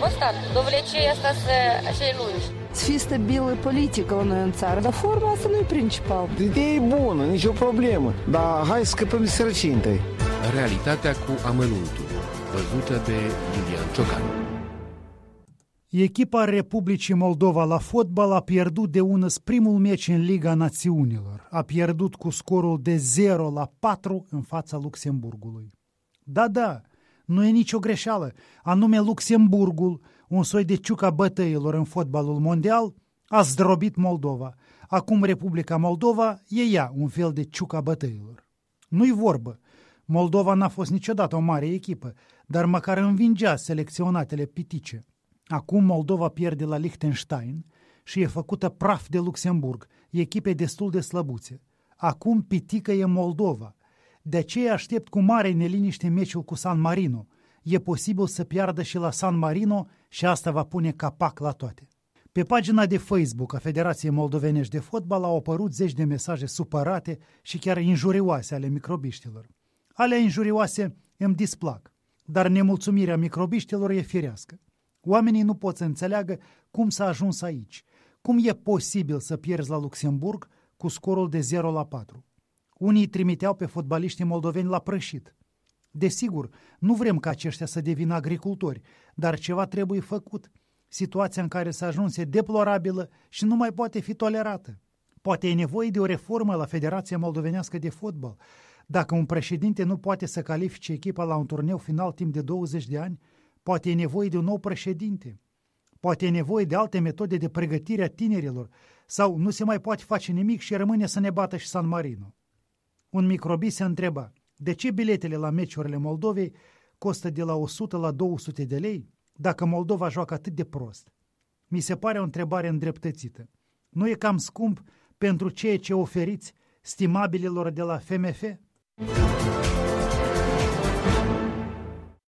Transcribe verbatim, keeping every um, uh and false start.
constat. Dovile ce asta să așa e lungi. Să fie stabilă politică la noi în țară, dar forma asta nu e principal. Ideea e bună, nicio problemă, dar hai să scăpăm de sărăcie întâi. Realitatea cu amănuntul, văzută de Iulian Ciocan. Echipa Republicii Moldova la fotbal a pierdut de unăs primul meci în Liga Națiunilor. A pierdut cu scorul de zero la patru în fața Luxemburgului. Da, da, nu e nicio greșeală. Anume Luxemburgul, un soi de ciuca bătăilor în fotbalul mondial, a zdrobit Moldova. Acum Republica Moldova e ea un fel de ciuca bătăilor. Nu-i vorbă. Moldova n-a fost niciodată o mare echipă, dar măcar învingea selecționatele pitice. Acum Moldova pierde la Liechtenstein și e făcută praf de Luxemburg, echipe destul de slăbuțe. Acum pitică e Moldova. De aceea aștept cu mare neliniște meciul cu San Marino. E posibil să piardă și la San Marino și asta va pune capac la toate. Pe pagina de Facebook a Federației Moldovenești de Fotbal au apărut zeci de mesaje supărate și chiar injurioase ale microbiștilor. Alea injurioase îmi displac, dar nemulțumirea microbiștilor e firească. Oamenii nu pot să înțeleagă cum s-a ajuns aici, cum e posibil să pierzi la Luxemburg cu scorul de zero la patru. Unii trimiteau pe fotbaliștii moldoveni la prășit. Desigur, nu vrem ca aceștia să devină agricultori, dar ceva trebuie făcut. Situația în care s-a ajuns e deplorabilă și nu mai poate fi tolerată. Poate e nevoie de o reformă la Federația Moldovenească de Fotbal. Dacă un președinte nu poate să califice echipa la un turneu final timp de douăzeci de ani, poate e nevoie de un nou președinte. Poate e nevoie de alte metode de pregătire a tinerilor sau nu se mai poate face nimic și rămâne să ne bată și San Marino. Un microbist se întreba, de ce biletele la meciurile Moldovei costă de la o sută la două sute de lei dacă Moldova joacă atât de prost? Mi se pare o întrebare îndreptățită. Nu e cam scump pentru ceea ce oferiți stimabililor de la F M F?